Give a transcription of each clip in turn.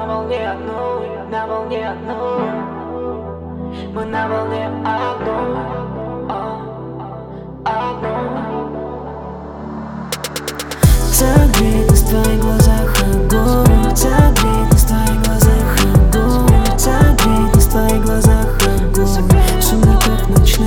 на волне одной, на волне одной. Мы на волне одной, одной. Согреть нас в твоих глазах огонь, согреть нас в твоих глазах огонь, согреть нас в твоих глазах огонь. В сумерках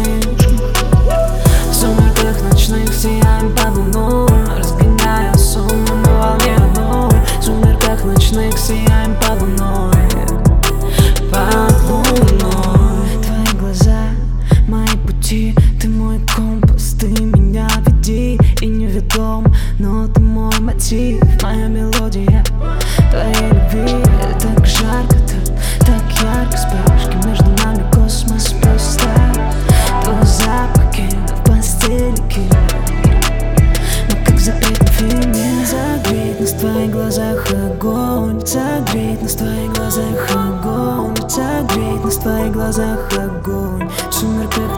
ночных сияем под луной, разгоняя сон, мы на волне одной. В сумерках ночных сияем под луной, под луной. Твои глаза, мои пути, ты мой компас, ты меня веди. И неведом, но ты мой мотив, моя мелодия твоей любви. Так жарко, так ярко, вспышки между нами космос просто. Твой запах в постели мы как в запретном фильме. Согреть нас в твоих глазах огонь, согреть нас в твоих глазах огонь, согреть нас в твоих глазах огонь. В сумерках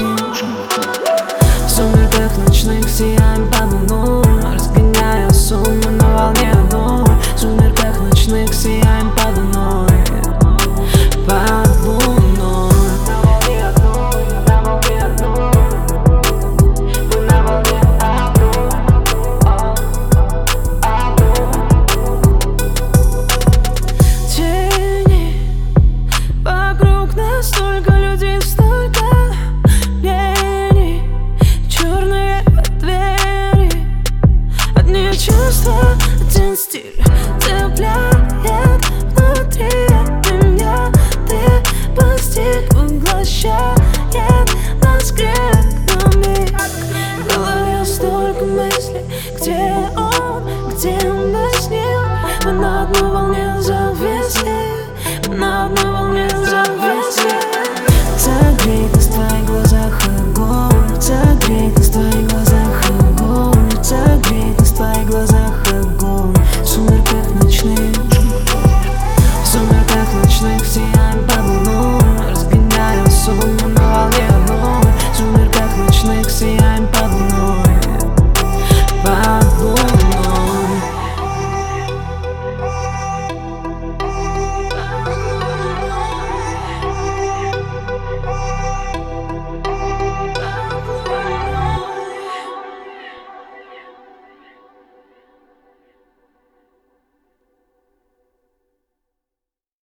ночных сияем под луной, разгоняя сон, мы на волне одной. В сумерках ночных сияем под луной, под луной. На волне одной, на волне одной. Мы на волне одной, Тени вокруг нас, столько людей, столько мнений. Черные двери, одни чувства, один стиль цепляет внутри меня. Ты постиг, поглощает нас криками. В голове столько мыслей, где он без них. Мы на одной волне зависли, мы на одной волне зависли. Согреть нас в твоих глазах огонь, согреть нас